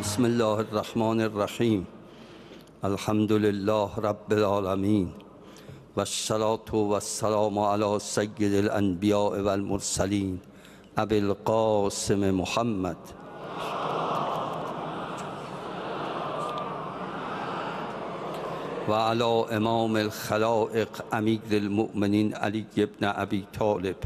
بسم الله الرحمن الرحیم. الحمد لله رب العالمین والصلاة والسلام علی سید الانبیاء والمرسلین ابی القاسم محمد و علی امام الخلائق امیر المؤمنین علی ابن ابی طالب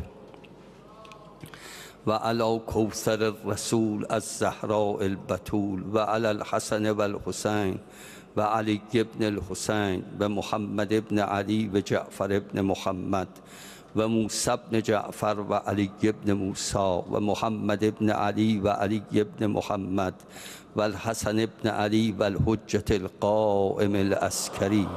و علی کوثر الرسول الزهراء البتول و علی الحسن و الحسین و علی ابن الحسین و محمد ابن علی و جعفر ابن محمد و موسی ابن جعفر و علی ابن موسی و محمد ابن علی و علی ابن محمد و الحسن ابن علی و الحجة القائم العسکری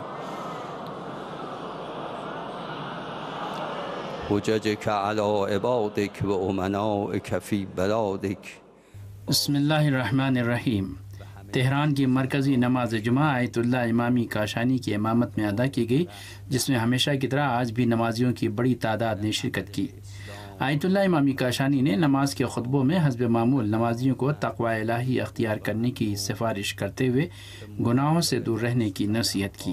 حججك على عبادك و امنائك فی بلادك. بسم اللہ الرحمن الرحیم. تہران کی مرکزی نماز جمعہ آیت اللہ امامی کاشانی کی امامت میں ادا کی گئی، جس میں ہمیشہ کی طرح آج بھی نمازیوں کی بڑی تعداد نے شرکت کی. آیت اللہ امامی کاشانی نے نماز کے خطبوں میں حسب معمول نمازیوں کو تقوی الہی اختیار کرنے کی سفارش کرتے ہوئے گناہوں سے دور رہنے کی نصیحت کی.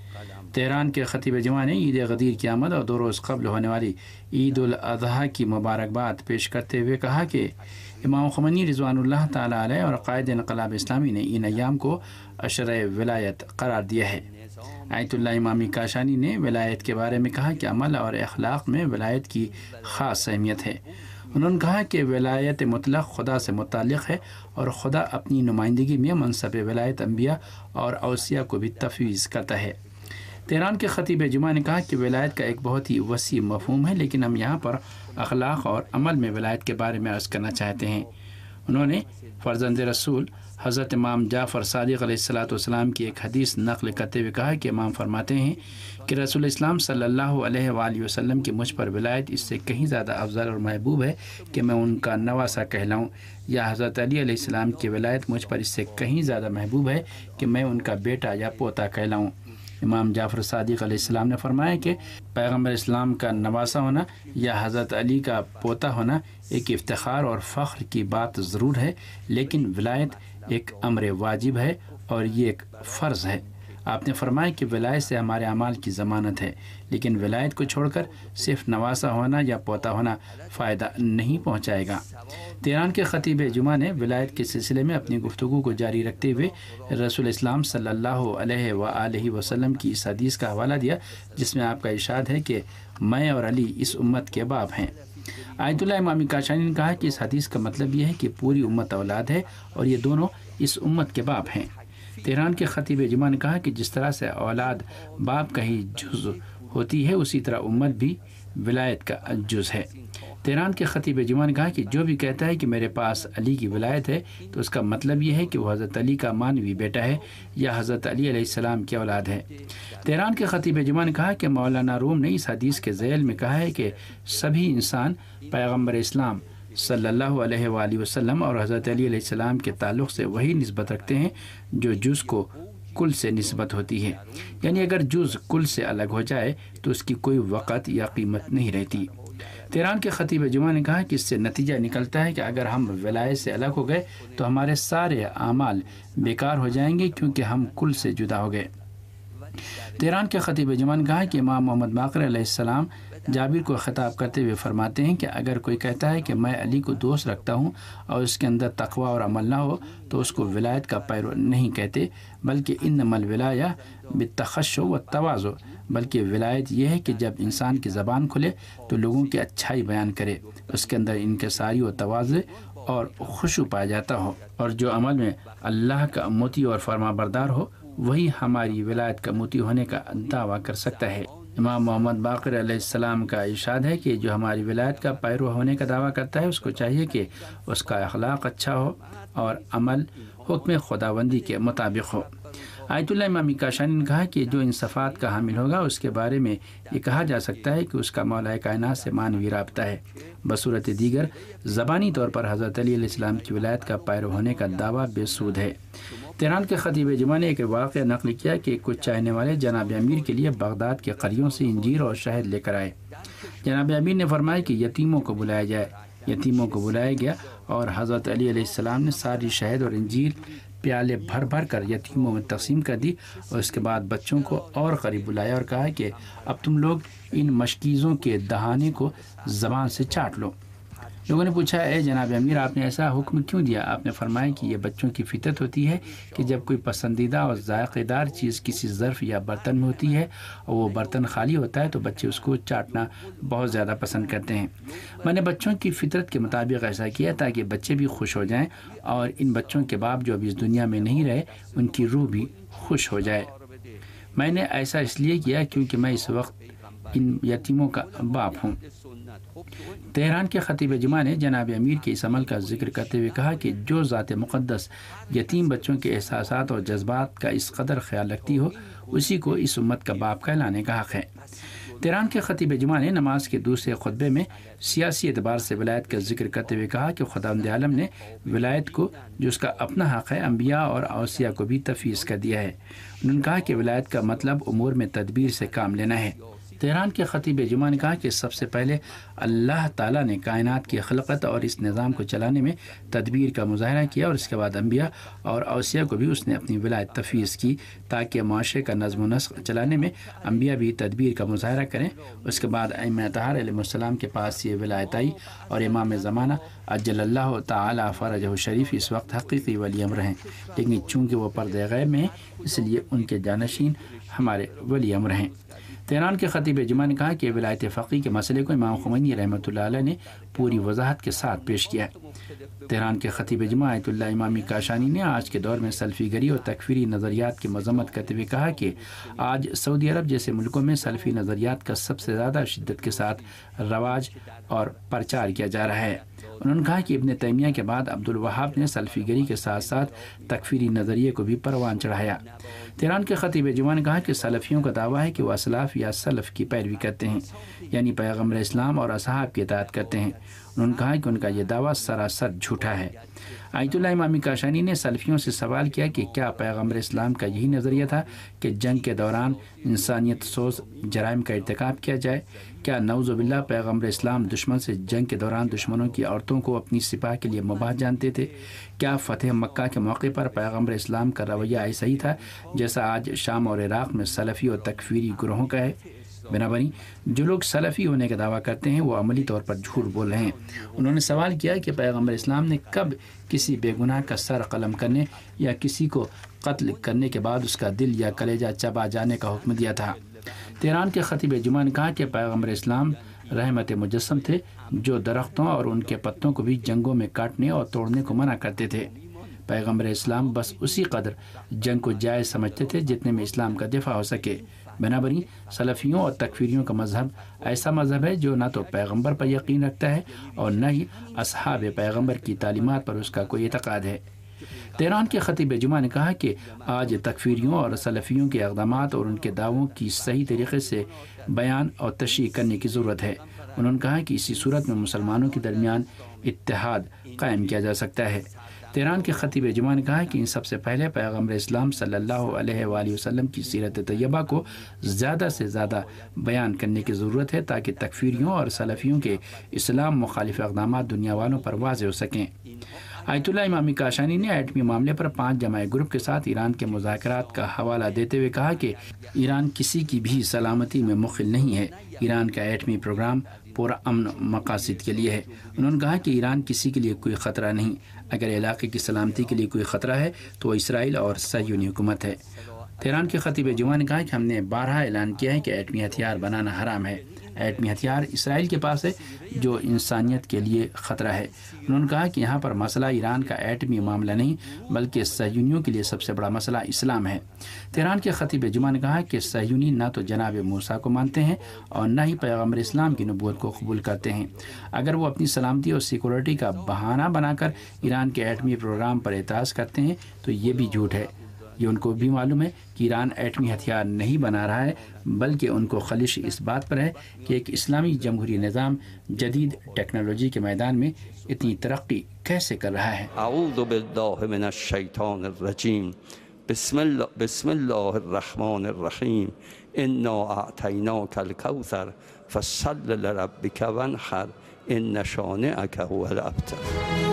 تہران کے خطیب جمعہ نے عید غدیر کی آمد اور 2 روز قبل ہونے والی عید الاضحیٰ کی مبارکباد پیش کرتے ہوئے کہا کہ امام خمینی رضوان اللہ تعالیٰ علیہ اور قائد انقلاب اسلامی نے ان ایام کو عشر ولایت قرار دیا ہے. آیت اللہ امامی کاشانی نے ولایت کے بارے میں کہا کہ عمل اور اخلاق میں ولایت کی خاص اہمیت ہے. انہوں نے کہا کہ ولایت مطلق خدا سے متعلق ہے اور خدا اپنی نمائندگی میں منصب ولایت انبیاء اور اوصیاء کو بھی تفویض کرتا ہے. تہران کے خطیب جمعہ نے کہا کہ ولایت کا ایک بہت ہی وسیع مفہوم ہے، لیکن ہم یہاں پر اخلاق اور عمل میں ولایت کے بارے میں عرض کرنا چاہتے ہیں. انہوں نے فرزند رسول حضرت امام جعفر صادق علیہ السلام کی ایک حدیث نقل کرتے ہوئے کہا کہ امام فرماتے ہیں کہ رسول اسلام صلی اللہ علیہ وآلہ وسلم کی مجھ پر ولایت اس سے کہیں زیادہ افضل اور محبوب ہے کہ میں ان کا نواسا کہلاؤں، یا حضرت علی علیہ السلام کی ولایت مجھ پر اس سے کہیں زیادہ محبوب ہے کہ میں ان کا بیٹا یا پوتا کہلاؤں. امام جعفر صادق علیہ السلام نے فرمایا کہ پیغمبر اسلام کا نواسا ہونا یا حضرت علی کا پوتا ہونا ایک افتخار اور فخر کی بات ضرور ہے، لیکن ولایت ایک امر واجب ہے اور یہ ایک فرض ہے. آپ نے فرمایا کہ ولایت سے ہمارے اعمال کی ضمانت ہے، لیکن ولایت کو چھوڑ کر صرف نواسا ہونا یا پوتا ہونا فائدہ نہیں پہنچائے گا. تہران کے خطیب جمعہ نے ولایت کے سلسلے میں اپنی گفتگو کو جاری رکھتے ہوئے رسول اسلام صلی اللہ علیہ وآلہ وسلم کی اس حدیث کا حوالہ دیا، جس میں آپ کا ارشاد ہے کہ میں اور علی اس امت کے باپ ہیں. آیت اللہ امامی کاشانی نے کہا کہ اس حدیث کا مطلب یہ ہے کہ پوری امت اولاد ہے اور یہ دونوں اس امت کے باپ ہیں. تہران کے خطیب جمعہ نے کہا کہ جس طرح سے اولاد باپ کا ہی جز ہوتی ہے، اسی طرح امت بھی ولایت کا جز ہے. تہران کے خطیب جمعہ نے کہا کہ جو بھی کہتا ہے کہ میرے پاس علی کی ولایت ہے تو اس کا مطلب یہ ہے کہ وہ حضرت علی کا مانوی بیٹا ہے یا حضرت علی علیہ السلام کی اولاد ہے. تہران کے خطیب جمعہ نے کہا کہ مولانا روم نے اس حدیث کے ذیل میں کہا ہے کہ سبھی انسان پیغمبر اسلام صلی اللہ علیہ وآلہ وسلم اور حضرت علی علیہ السلام کے تعلق سے وہی نسبت رکھتے ہیں جو جز کو کل سے نسبت ہوتی ہے، یعنی اگر جز کل سے الگ ہو جائے تو اس کی کوئی وقت یا قیمت نہیں رہتی. تہران کے خطیب جمعہ نے کہا کہ اس سے نتیجہ نکلتا ہے کہ اگر ہم ولایت سے الگ ہو گئے تو ہمارے سارے اعمال بیکار ہو جائیں گے کیونکہ ہم کل سے جدا ہو گئے. تہران کے خطیب جمعہ نے کہا کہ امام محمد باقر علیہ السلام جابر کو خطاب کرتے ہوئے فرماتے ہیں کہ اگر کوئی کہتا ہے کہ میں علی کو دوست رکھتا ہوں اور اس کے اندر تقوی اور عمل نہ ہو تو اس کو ولایت کا پیرو نہیں کہتے، بلکہ انما الولایہ بالتخشع والتواضع، بلکہ ولایت یہ ہے کہ جب انسان کی زبان کھلے تو لوگوں کی اچھائی بیان کرے، اس کے اندر انکساری و تواضع اور خشوع پایا جاتا ہو، اور جو عمل میں اللہ کا مطیع اور فرما بردار ہو وہی ہماری ولایت کا مطیع ہونے کا دعویٰ کر سکتا ہے. امام محمد باقر علیہ السلام کا ارشاد ہے کہ جو ہماری ولایت کا پیرو ہونے کا دعویٰ کرتا ہے اس کو چاہیے کہ اس کا اخلاق اچھا ہو اور عمل حکم خداوندی کے مطابق ہو. آیت اللہ امامی کاشانی نے کہا کہ جو ان صفات کا حامل ہوگا اس کے بارے میں یہ کہا جا سکتا ہے کہ اس کا مولا کائنات سے معنوی رابطہ ہے. بصورت دیگر زبانی طور پر حضرت علی علیہ السلام کی ولایت کا پیرو ہونے کا دعویٰ بے سود ہے. تہران کے خطیب جمعہ نے ایک واقعہ نقل کیا کہ کچھ چاہنے والے جناب امیر کے لیے بغداد کے قریوں سے انجیر اور شہد لے کر آئے. جناب امیر نے فرمایا کہ یتیموں کو بلایا جائے. یتیموں کو بلایا گیا اور حضرت علی علیہ السلام نے ساری شہد اور انجیر پیالے بھر بھر کر یتیموں میں تقسیم کر دی اور اس کے بعد بچوں کو اور قریب بلایا اور کہا کہ اب تم لوگ ان مشکیزوں کے دہانے کو زبان سے چاٹ لو۔ لوگوں نے پوچھا، اے جناب امیر، آپ نے ایسا حکم کیوں دیا؟ آپ نے فرمایا کہ یہ بچوں کی فطرت ہوتی ہے کہ جب کوئی پسندیدہ اور ذائقہ دار چیز کسی ظرف یا برتن میں ہوتی ہے اور وہ برتن خالی ہوتا ہے تو بچے اس کو چاٹنا بہت زیادہ پسند کرتے ہیں۔ میں نے بچوں کی فطرت کے مطابق ایسا کیا تاکہ بچے بھی خوش ہو جائیں اور ان بچوں کے باپ جو اب اس دنیا میں نہیں رہے ان کی روح بھی خوش ہو جائے۔ میں نے ایسا اس لیے کیا کیونکہ میں اس وقت ان یتیموں کا باپ ہوں۔ تہران کے خطیب جمعہ نے جناب امیر کے اس عمل کا ذکر کرتے ہوئے کہا کہ جو ذات مقدس یتیم بچوں کے احساسات اور جذبات کا اس قدر خیال رکھتی ہو اسی کو اس امت کا باپ کہلانے کا حق ہے۔ تہران کے خطیب جمعہ نے نماز کے دوسرے خطبے میں سیاسی اعتبار سے ولایت کا ذکر کرتے ہوئے کہا کہ خداوند عالم نے ولایت کو جو اس کا اپنا حق ہے انبیاء اور اوصیاء کو بھی تفویض کر دیا ہے۔ انہوں نے کہا کہ ولایت کا مطلب امور میں تدبیر سے کام لینا ہے۔ تہران کے خطیب جمعہ نے کہا کہ سب سے پہلے اللہ تعالیٰ نے کائنات کی خلقت اور اس نظام کو چلانے میں تدبیر کا مظاہرہ کیا اور اس کے بعد انبیاء اور اوصیاء کو بھی اس نے اپنی ولایت تفویض کی تاکہ معاشرے کا نظم و نسق چلانے میں انبیاء بھی تدبیر کا مظاہرہ کریں۔ اس کے بعد ائمہ اطہار علیہ السلام کے پاس یہ ولایت آئی اور امام زمانہ عجل اللہ تعالیٰ فرجہ شریف اس وقت حقیقی ولی امر ہیں، لیکن چونکہ وہ پردہ غیب میں ہیں اس لیے ان کے جانشین ہمارے ولی امر ہیں۔ تہران کے خطیب جمعہ نے کہا کہ ولایت فقیہ کے مسئلے کو امام خمینی رحمۃ اللہ علیہ نے پوری وضاحت کے ساتھ پیش کیا۔ تہران کے خطیب جمعہ آیت اللہ امامی کاشانی نے آج کے دور میں سلفی گری اور تکفیری نظریات کی مذمت کرتے ہوئے کہا کہ آج سعودی عرب جیسے ملکوں میں سلفی نظریات کا سب سے زیادہ شدت کے ساتھ رواج اور پرچار کیا جا رہا ہے۔ انہوں نے کہا کہ ابن تیمیہ کے بعد عبد الوہاب نے سلفی گری کے ساتھ ساتھ تکفیری نظریے کو بھی پروان چڑھایا۔ تہران کے خطیب جمعہ نے کہا کہ سلفیوں کا دعویٰ ہے کہ وہ اسلاف یا سلف کی پیروی کرتے ہیں، یعنی پیغمبر اسلام اور اصحاب کی اطاعت کرتے ہیں۔ انہوں نے کہا کہ ان کا یہ دعویٰ سراسر جھوٹا ہے۔ آیت اللہ امامی کاشانی نے سلفیوں سے سوال کیا کہ کیا پیغمبر اسلام کا یہی نظریہ تھا کہ جنگ کے دوران انسانیت سوز جرائم کا ارتکاب کیا جائے؟ کیا نعوذ باللہ پیغمبر اسلام دشمن سے جنگ کے دوران دشمنوں کی عورتوں کو اپنی سپاہ کے لیے مباح جانتے تھے؟ کیا فتح مکہ کے موقع پر پیغمبر اسلام کا رویہ ایسا ہی تھا جیسا آج شام اور عراق میں سلفی اور تکفیری گروہوں کا ہے؟ بنابراین جو لوگ سلفی ہونے کا دعویٰ کرتے ہیں وہ عملی طور پر جھوٹ بول رہے ہیں۔ انہوں نے سوال کیا کہ پیغمبر اسلام نے کب کسی بے گناہ کا سر قلم کرنے یا کسی کو قتل کرنے کے بعد اس کا دل یا کلیجہ چبا جانے کا حکم دیا تھا؟ تہران کے خطیب جمعہ نے کہا کہ پیغمبر اسلام رحمت مجسم تھے جو درختوں اور ان کے پتوں کو بھی جنگوں میں کاٹنے اور توڑنے کو منع کرتے تھے۔ پیغمبر اسلام بس اسی قدر جنگ کو جائز سمجھتے تھے جتنے میں اسلام کا دفاع ہو سکے۔ بنابراین سلفیوں اور تکفیریوں کا مذہب ایسا مذہب ہے جو نہ تو پیغمبر پر یقین رکھتا ہے اور نہ ہی اصحاب پیغمبر کی تعلیمات پر اس کا کوئی اعتقاد ہے۔ تہران کے خطیب جمعہ نے کہا کہ آج تکفیریوں اور سلفیوں کے اقدامات اور ان کے دعووں کی صحیح طریقے سے بیان اور تشریح کرنے کی ضرورت ہے۔ انہوں نے کہا کہ اسی صورت میں مسلمانوں کے درمیان اتحاد قائم کیا جا سکتا ہے۔ تہران کے خطیب جمعہ نے کہا کہ ان سب سے پہلے پیغمبر اسلام صلی اللہ علیہ وآلہ وسلم کی سیرت طیبہ کو زیادہ سے زیادہ بیان کرنے کی ضرورت ہے تاکہ تکفیریوں اور سلفیوں کے اسلام مخالف اقدامات دنیا والوں پر واضح ہو سکیں۔ آیت اللہ امامی کاشانی نے ایٹمی معاملے پر 5 جماعی گروپ کے ساتھ ایران کے مذاکرات کا حوالہ دیتے ہوئے کہا کہ ایران کسی کی بھی سلامتی میں مخل نہیں ہے۔ ایران کا ایٹمی پروگرام پورا امن مقاصد کے لیے ہے۔ انہوں نے کہا کہ ایران کسی کے لیے کوئی خطرہ نہیں۔ اگر علاقے کی سلامتی کے لیے کوئی خطرہ ہے تو وہ اسرائیل اور صہیونی حکومت ہے۔ تہران کے خطیب جمعہ نے کہا کہ ہم نے بارہا اعلان کیا ہے کہ ایٹمی ہتھیار بنانا حرام ہے۔ ایٹمی ہتھیار اسرائیل کے پاس ہے جو انسانیت کے لیے خطرہ ہے۔ انہوں نے کہا کہ یہاں پر مسئلہ ایران کا ایٹمی معاملہ نہیں بلکہ صہیونیوں کے لیے سب سے بڑا مسئلہ اسلام ہے۔ تہران کے خطیب جمعہ نے کہا کہ صہیونی نہ تو جناب موسیٰ کو مانتے ہیں اور نہ ہی پیغمبر اسلام کی نبوت کو قبول کرتے ہیں۔ اگر وہ اپنی سلامتی اور سیکورٹی کا بہانہ بنا کر ایران کے ایٹمی پروگرام پر اعتراض کرتے ہیں تو یہ بھی جھوٹ ہے۔ یہ ان کو بھی معلوم ہے کہ ایران ایٹمی ہتھیار نہیں بنا رہا ہے بلکہ ان کو خلش اس بات پر ہے کہ ایک اسلامی جمہوری نظام جدید ٹیکنالوجی کے میدان میں اتنی ترقی کیسے کر رہا ہے۔ اعوذ باللہ من الشیطان الرجیم بسم اللہ الرحمن الرحیم انا اعطیناک الکوثر فصل لربک وانحر ان شانئک هو الابتر۔